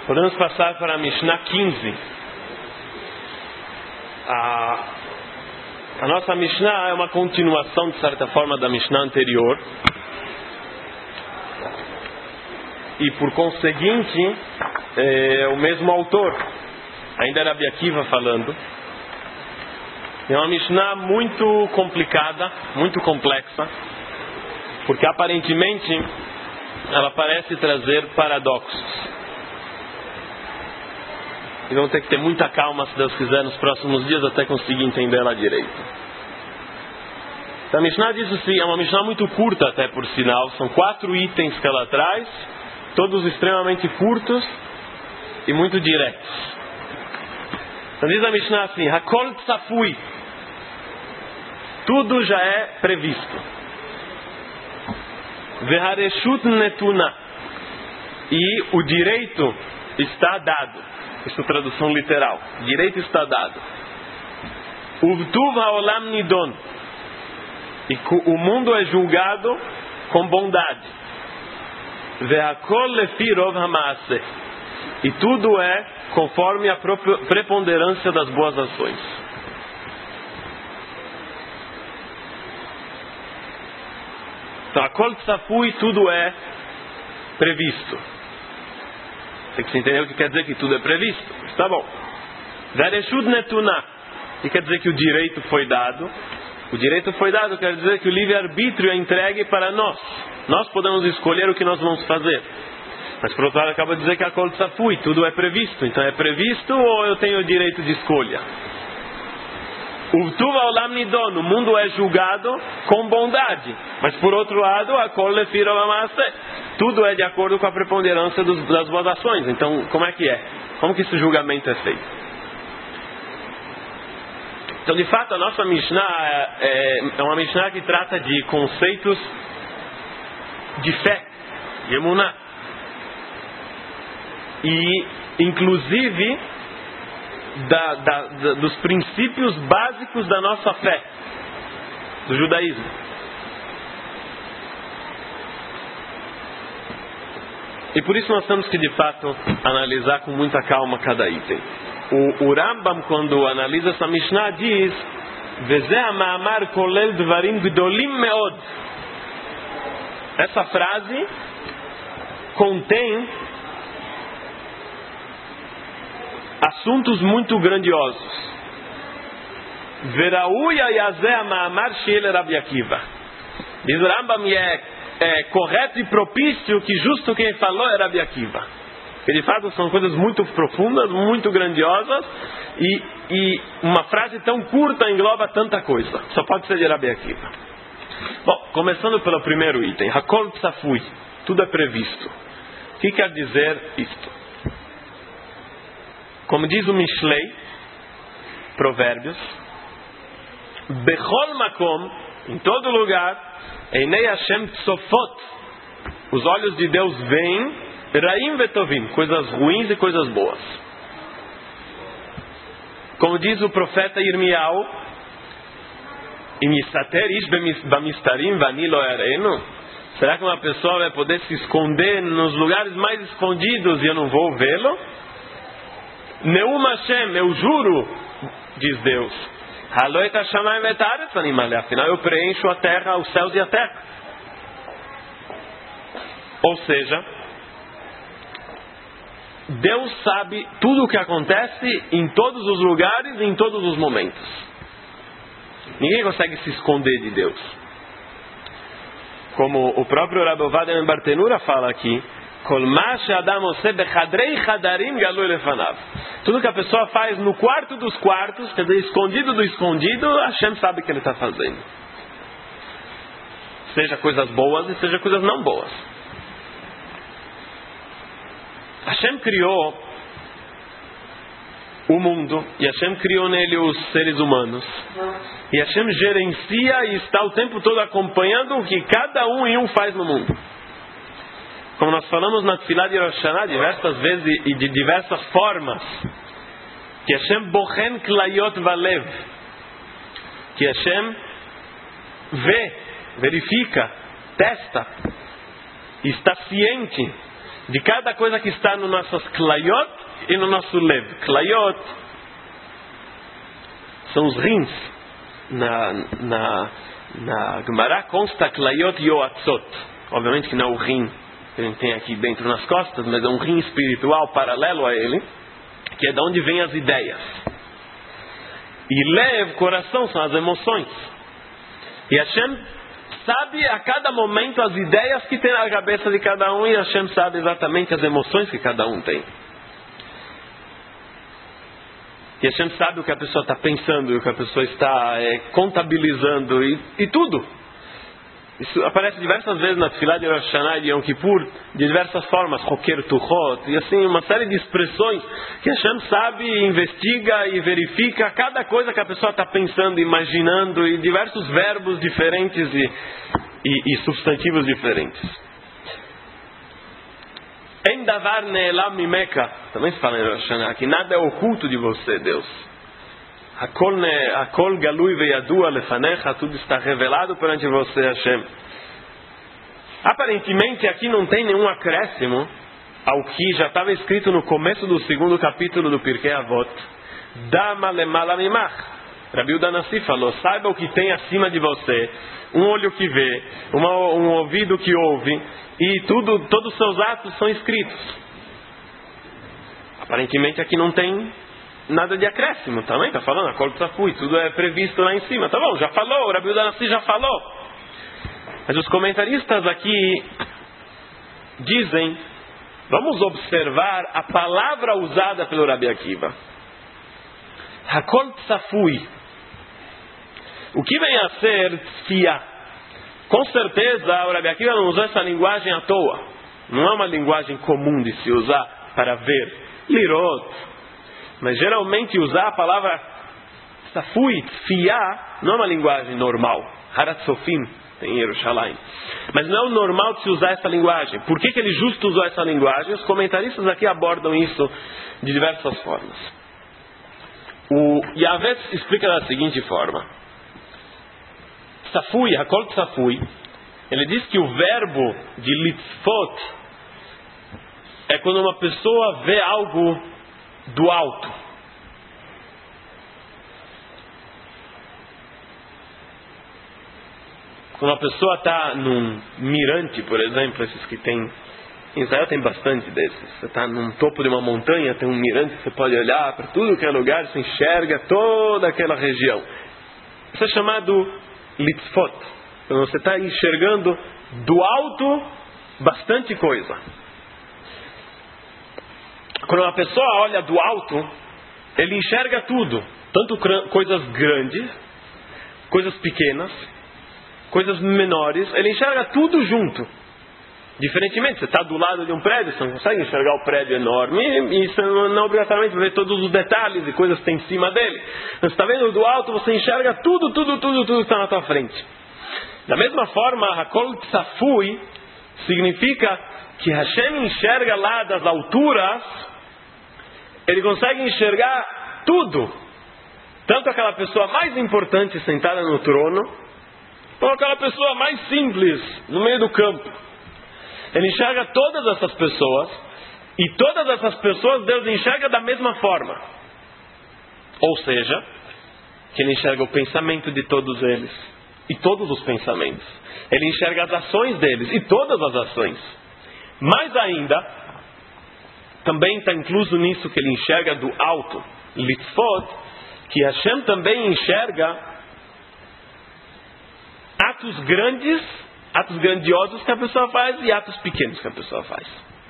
Podemos passar para a Mishnah 15. A nossa Mishnah é uma continuação, de certa forma, da Mishnah anterior. E, por conseguinte, é o mesmo autor. Ainda era Rabi Akiva falando. É uma Mishnah muito complicada, muito complexa, porque aparentemente ela parece trazer paradoxos. E vamos ter que ter muita calma, se Deus quiser, nos próximos dias, até conseguir entender ela direito. Então, a Mishnah diz assim, é uma Mishnah muito curta até, por sinal. São 4 itens que ela traz, todos extremamente curtos e muito diretos. Então diz a Mishnah assim, Hakol tzafui, tudo já é previsto. Vehareshut netuna, e o direito está dado. Isso é tradução literal. Direito está dado. Uvtuv haolam nidon, e o mundo é julgado com bondade. Ve'akol lefi rov hamaaseh, e tudo é conforme a preponderância das boas ações. Então, Hakol tzafui, tudo é previsto. Tem que se entender o que quer dizer que tudo é previsto. Está bom. Vereshut netuna, e quer dizer que o direito foi dado. O direito foi dado quer dizer que o livre-arbítrio é entregue para nós. Nós podemos escolher o que nós vamos fazer. Mas por outro lado acaba de dizer que a Hakol tzafui, tudo é previsto. Então é previsto ou eu tenho o direito de escolha? Uvtuv haolam nidon, o mundo é julgado com bondade. Mas por outro lado, Hakol lefi rov hamaaseh, tudo é de acordo com a preponderância das boas ações. Então, como é que é? Como que esse julgamento é feito? Então, de fato, a nossa Mishnah é uma Mishnah que trata de conceitos de fé, de emuná. E, inclusive, dos princípios básicos da nossa fé, do judaísmo. E por isso nós temos que, de fato, analisar com muita calma cada item. O Rambam, quando analisa essa Mishnah, diz: Vezeh ha'ma'amar kolel dvarim gdolim meod. Essa frase contém assuntos muito grandiosos. Veraúya yazeh ha'ma'amar she'el Rabi Akiva. Diz o Rambam, é correto e propício que justo quem falou era Rabi Akiva. Que de fato são coisas muito profundas, muito grandiosas, e uma frase tão curta engloba tanta coisa. Só pode ser de Rabi Akiva. Bom, começando pelo primeiro item, Hakol tzafui, tudo é previsto. O que quer dizer isto? Como diz o Mishlei, Provérbios, Bechol makom, em todo lugar, Einei Hashem tzofot, os olhos de Deus veem, Raim vetovim, coisas ruins e coisas boas. Como diz o profeta Irmiau, Imisater ish bamistarim vani lo erenu, será que uma pessoa vai poder se esconder nos lugares mais escondidos e eu não vou vê-lo? Neum Hashem, eu juro, diz Deus, afinal eu preencho a terra, os céus e a terra. Ou seja, Deus sabe tudo o que acontece em todos os lugares e em todos os momentos. Ninguém consegue se esconder de Deus. Como o próprio Rabbi Ovadia ben Bartenura fala aqui, tudo que a pessoa faz no quarto dos quartos, quer dizer, escondido do escondido, Hashem sabe o que ele está fazendo. Seja coisas boas e seja coisas não boas. Hashem criou o mundo, e Hashem criou nele os seres humanos. E Hashem gerencia e está o tempo todo acompanhando o que cada um e um faz no mundo. Como nós falamos na Tefilá de Rosh Hashanah diversas vezes e de diversas formas, que Hashem bochen klayot valev, que Hashem vê, verifica, testa, está ciente de cada coisa que está no nossas klayot e no nosso lev. Klayot são os rins. Na Gemara consta klayot yoatzot. Obviamente que não é o rim que a gente tem aqui dentro nas costas, mas é um rim espiritual paralelo a ele, que é de onde vêm as ideias. E lev, coração, são as emoções. E Hashem sabe a cada momento as ideias que tem na cabeça de cada um, e Hashem sabe exatamente as emoções que cada um tem. E Hashem sabe o que a pessoa está pensando, o que a pessoa está contabilizando e tudo. Isso aparece diversas vezes na Tefilá de Rosh Hashanah e de Yom Kippur, de diversas formas, Roker Tuchot, e assim, uma série de expressões que Hashem sabe, investiga e verifica cada coisa que a pessoa está pensando, imaginando, e diversos verbos diferentes e substantivos diferentes. Em davar ne'elam mimeka, também se fala em Rosh Hashanah, que nada é oculto de você, Deus. Hakol galui veyadua lefanecha, tudo está revelado perante você, Hashem. Aparentemente aqui não tem nenhum acréscimo ao que já estava escrito no começo do segundo capítulo do Pirkei Avot. Dama lemala mimach. Rabi Yehuda Hanassi falou: saiba o que tem acima de você, um olho que vê, um ouvido que ouve, e todos os seus atos são escritos. Aparentemente aqui não tem nada de acréscimo, também está falando, a Kol Tzafui, tudo é previsto lá em cima, tá bom, já falou, o Rabi Yehuda Hanassi já falou. Mas os comentaristas aqui dizem, vamos observar a palavra usada pelo Rabi Akiva. Hakol Tzafui. O que vem a ser tzfia? Com certeza o Rabi Akiva não usou essa linguagem à toa. Não é uma linguagem comum de se usar para ver. Lirot. Mas geralmente usar a palavra tzafui, tzfia, não é uma linguagem normal. Haratzofim tem em Yerushalayim. Mas não é o normal de se usar essa linguagem. Por que ele justo usou essa linguagem? Os comentaristas aqui abordam isso de diversas formas. O Yahvé explica da seguinte forma. Tzafui, Hakol Tzafui, ele diz que o verbo de litzfot é quando uma pessoa vê algo do alto. Quando uma pessoa está num mirante, por exemplo, esses que tem em Israel tem bastante desses. Você está num topo de uma montanha, tem um mirante, você pode olhar para tudo que é lugar, você enxerga toda aquela região. Isso é chamado litzfot. Quando você está enxergando do alto bastante coisa. Quando uma pessoa olha do alto, ele enxerga tudo. Tanto coisas grandes, coisas pequenas, coisas menores. Ele enxerga tudo junto. Diferentemente, você está do lado de um prédio, você não consegue enxergar o prédio enorme. E você não obrigatoriamente vai ver todos os detalhes e coisas que tem em cima dele. Mas você está vendo do alto, você enxerga tudo que está na tua frente. Da mesma forma, Hakol Tzafui significa que Hashem enxerga lá das alturas, ele consegue enxergar tudo. Tanto aquela pessoa mais importante sentada no trono, como aquela pessoa mais simples no meio do campo. Ele enxerga todas essas pessoas, e todas essas pessoas Deus enxerga da mesma forma. Ou seja, que ele enxerga o pensamento de todos eles, e todos os pensamentos. Ele enxerga as ações deles, e todas as ações. Mais ainda, também está incluso nisso que ele enxerga do alto, litzfot, que Hashem também enxerga atos grandes, atos grandiosos que a pessoa faz e atos pequenos que a pessoa faz.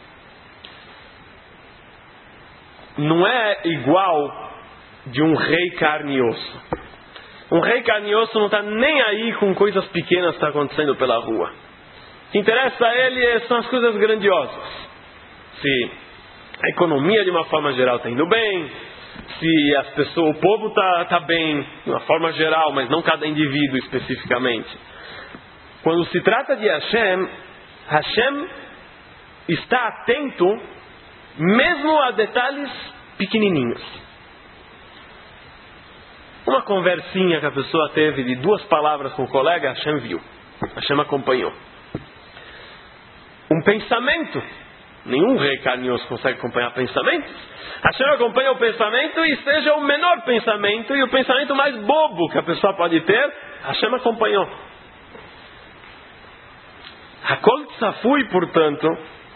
Não é igual de um rei carne e osso. Um rei carne e osso não está nem aí com coisas pequenas que estão acontecendo pela rua. O que interessa a ele são as coisas grandiosas. Se a economia de uma forma geral está indo bem, se as pessoas, o povo está bem de uma forma geral, mas não cada indivíduo especificamente. Quando se trata de Hashem, Hashem está atento mesmo a detalhes pequenininhos. Uma conversinha que a pessoa teve de 2 palavras com o colega, Hashem viu, Hashem acompanhou. Um pensamento Nenhum rei carinhoso consegue acompanhar pensamentos. Hashem acompanha o pensamento, e seja o menor pensamento e o pensamento mais bobo que a pessoa pode ter, Hashem acompanhou. Hakol tzafui, portanto,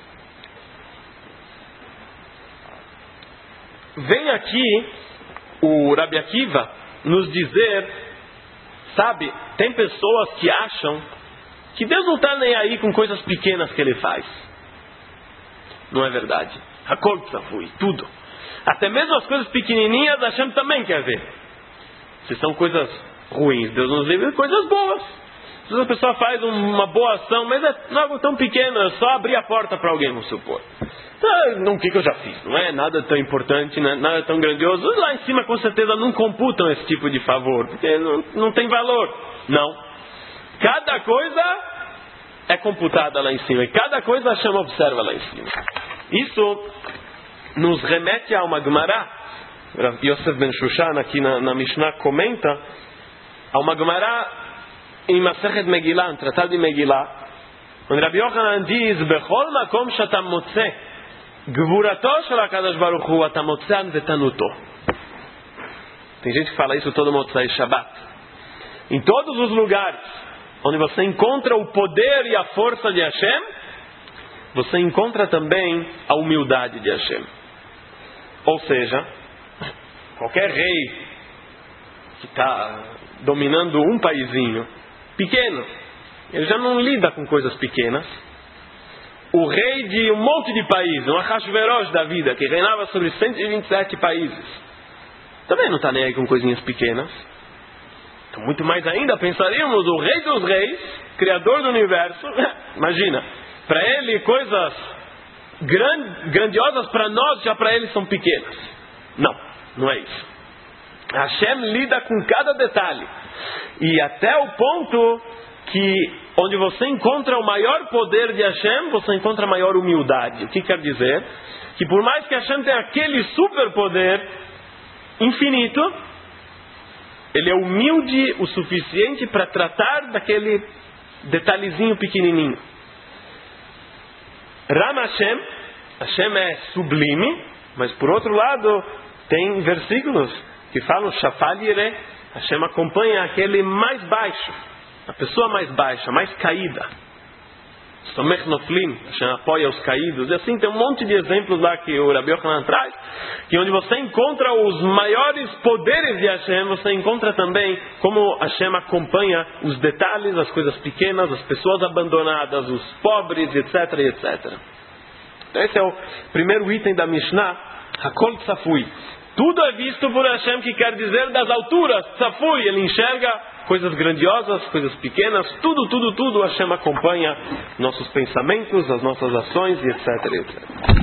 vem aqui o Rabi Akiva nos dizer, sabe, tem pessoas que acham que Deus não está nem aí com coisas pequenas que Ele faz. Não é verdade. Hakol tzafui, tudo. Até mesmo as coisas pequenininhas, Hashem também quer ver. Se são coisas ruins, Deus nos livre de coisas boas. Às vezes a pessoa faz uma boa ação, mas não é algo tão pequeno, é só abrir a porta para alguém, vamos supor. Então, o que eu já fiz? Não é nada tão importante, nada tão grandioso. Lá em cima, com certeza, não computam esse tipo de favor, porque não tem valor. Não. Cada coisa é computada lá em cima, e cada coisa a Hashem observa lá em cima. Isso nos remete a uma Gemara. Yosef Ben Shushan, aqui na Mishnah, comenta a uma Gemara em Masechet Megillah, um tratado de Megillah, onde Rabbi Yochanan diz: Bechol makom shetam motzeh gvurato shel HaKadosh Baruch Hu atam motzeh vetanuto. Tem gente que fala isso todo Motzei Shabbat. Em todos os lugares onde você encontra o poder e a força de Hashem, você encontra também a humildade de Hashem. Ou seja, qualquer rei que está dominando um paizinho pequeno, ele já não lida com coisas pequenas. O rei de um monte de países, um Ahasverosh da vida, que reinava sobre 127 países, também não está nem aí com coisinhas pequenas. Então, muito mais ainda, pensaríamos, o rei dos reis, criador do universo, imagina, para ele coisas grandiosas para nós, já para ele são pequenas. Não é isso. Hashem lida com cada detalhe, e até o ponto que onde você encontra o maior poder de Hashem, você encontra a maior humildade. O que quer dizer? Que por mais que Hashem tenha aquele superpoder infinito, ele é humilde o suficiente para tratar daquele detalhezinho pequenininho. Ram Hashem é sublime, mas por outro lado tem versículos que falam Shafal Yireh, Hashem acompanha aquele mais baixo, a pessoa mais baixa, mais caída. Somech Noflim, Hashem apoia os caídos. E assim tem um monte de exemplos lá que o Rabbi Yochanan traz, que onde você encontra os maiores poderes de Hashem, você encontra também como Hashem acompanha os detalhes, as coisas pequenas, as pessoas abandonadas, os pobres, etc, etc. Então esse é o primeiro item da Mishnah, Hakol Tzafui. Tudo é visto por Hashem, que quer dizer das alturas. Tzafui, ele enxerga coisas grandiosas, coisas pequenas, tudo Hashem acompanha nossos pensamentos, as nossas ações, e etc, etc.